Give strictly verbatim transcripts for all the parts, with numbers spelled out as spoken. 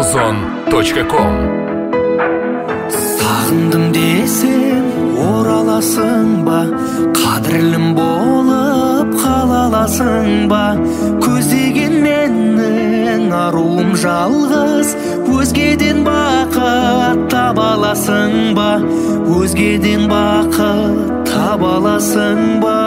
озон точка ком. Сағындым десең ораласың ба, қадірлім болып қалаласың ба? Көздеген менің аруым жалғыз, өзгеден бақыт таба аласың ба? Өзгеден бақыт таба аласың ба?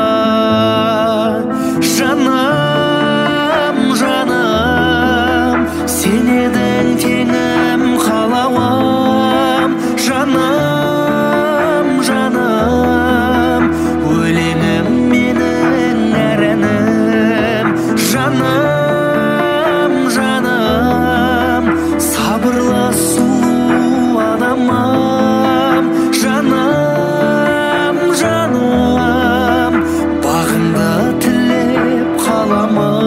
Жаным, жаным, сен едің теңім қалауым. Жаным, жаным, өлеңім менің әр әнім. Жаным, жаным, сабырлы сұлу адамым. Жаным, жаным, бағыңды тілеп қаламын.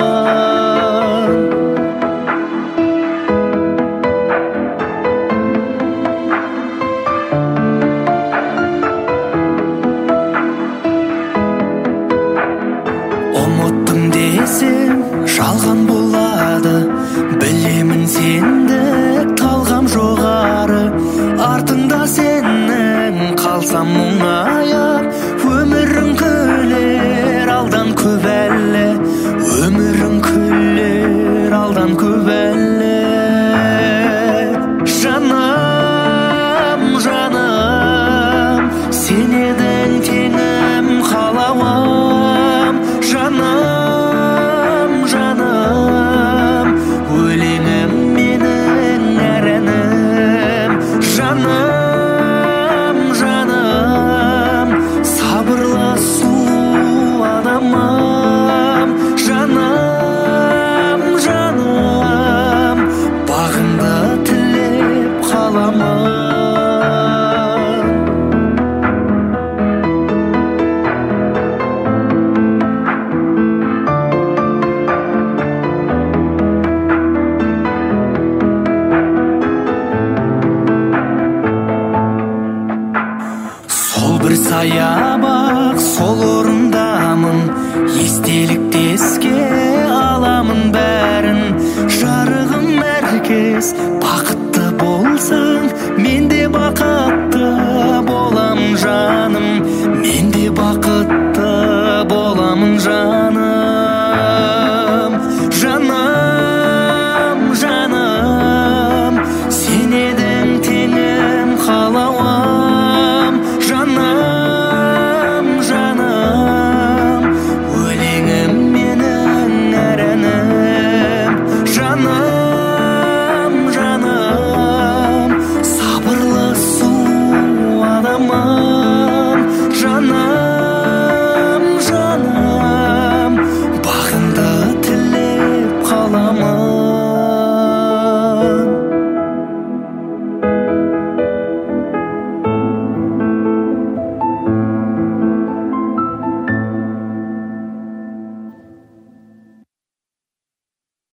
Ұмыттың десең жалған болады, білемін сендік талғам жоғары. Артыңда сенің қалсам мұңайып, өмірің күлер алдан көп әлі. Өмірің күлер алдан көп әлі. Жаным, жаным, сен едің теңім қалауым. Жаным, жаным, өлеңім менің әр әнім. Жаным, жаным, сабырлы сұлу адамым. Жаным, жаным, бағыңды тілеп қаламын. Сол бір саябақ, сол орындамын, естелікті еске аламын бәрін. Жарығым әркез, бақыт